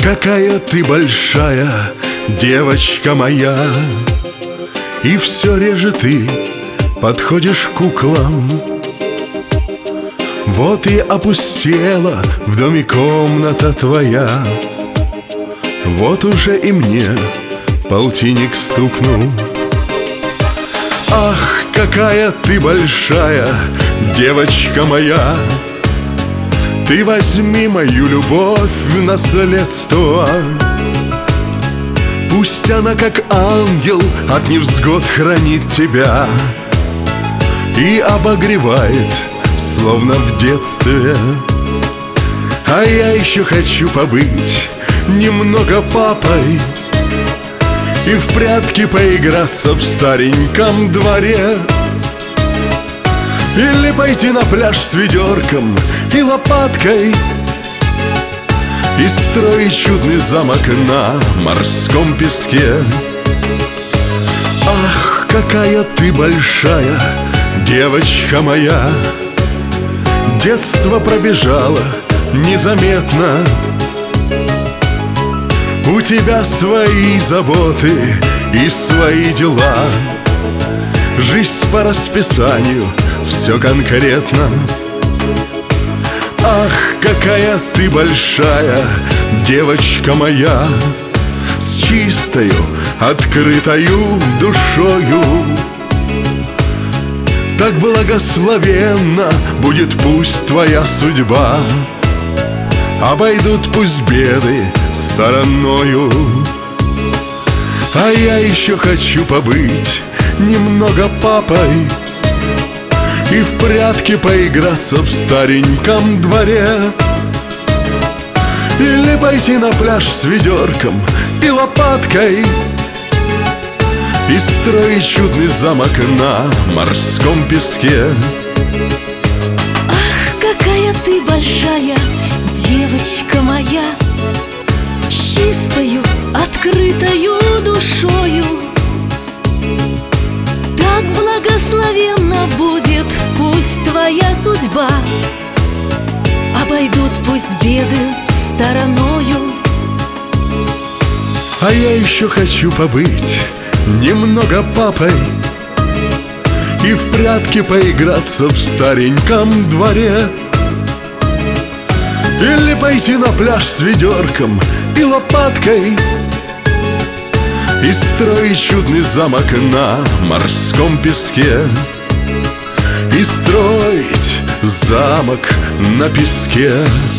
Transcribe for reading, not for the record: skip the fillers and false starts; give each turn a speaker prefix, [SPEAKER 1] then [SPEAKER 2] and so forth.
[SPEAKER 1] какая ты большая, девочка моя, и все реже ты подходишь к куклам. Вот и опустела в доме комната твоя, вот уже и мне полтинник стукнул. Ах, какая ты большая, девочка моя, ты возьми мою любовь в наследство. Пусть она, как ангел, от невзгод хранит тебя и обогревает, словно в детстве. А я еще хочу побыть немного папой и в прятки поиграться в стареньком дворе. Или пойти на пляж с ведерком и лопаткой и строить чудный замок на морском песке. Ах, какая ты большая, девочка моя, детство пробежало незаметно. У тебя свои заботы и свои дела, жизнь по расписанию, все конкретно. Ах, какая ты большая, девочка моя, с чистою, открытою душою. Так благословенна будет пусть твоя судьба, обойдут пусть беды стороною. А я еще хочу побыть немного папой и в прятки поиграться в стареньком дворе. Или пойти на пляж с ведерком и лопаткой и строить чудный замок на морском песке.
[SPEAKER 2] Ах, какая ты большая, девочка моя, с чистою, открытою душою. Так благословенна будет пусть твоя судьба, обойдут пусть беды стороною.
[SPEAKER 1] А я еще хочу побыть немного папой и в прятки поиграться в стареньком дворе. Или пойти на пляж с ведерком и лопаткой и строить чудный замок на морском песке. И строить замок на песке.